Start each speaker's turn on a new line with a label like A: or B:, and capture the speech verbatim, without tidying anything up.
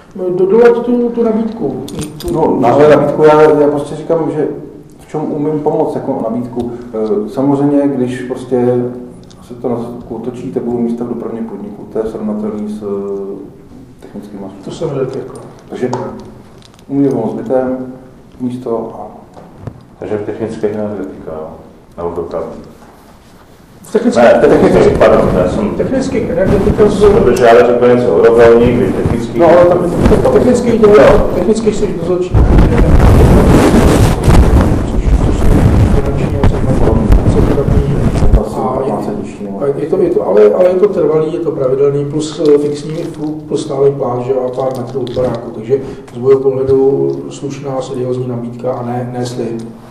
A: Dodolat tu, tu nabídku. Tu,
B: no, náhle nabídku, já, já prostě říkám, že v čem umím pomoct jako nabídku. Samozřejmě, když prostě se to na otočíte, budou místa v dopravním podniku, to je srovnatelný s technickým masou.
A: To se nedá jako.
B: Takže umím pomoct bytem, místo a...
C: Takže v technické energetika, nebo dopravní.
A: V technické,
C: ne, technické, pardon, já jsem...
A: Technický energetika...
C: Protože já řekl něco o rovelník, vy technický...
A: No, ale tam technický jde, technický jsi dozorčí. A je to, je to, ale, ale je to trvalý, je to pravidelný, plus fixní, plus stálý pláž a pár metrů od baráku, takže z mého pohledu slušná, seriózní nabídka a ne, ne slib.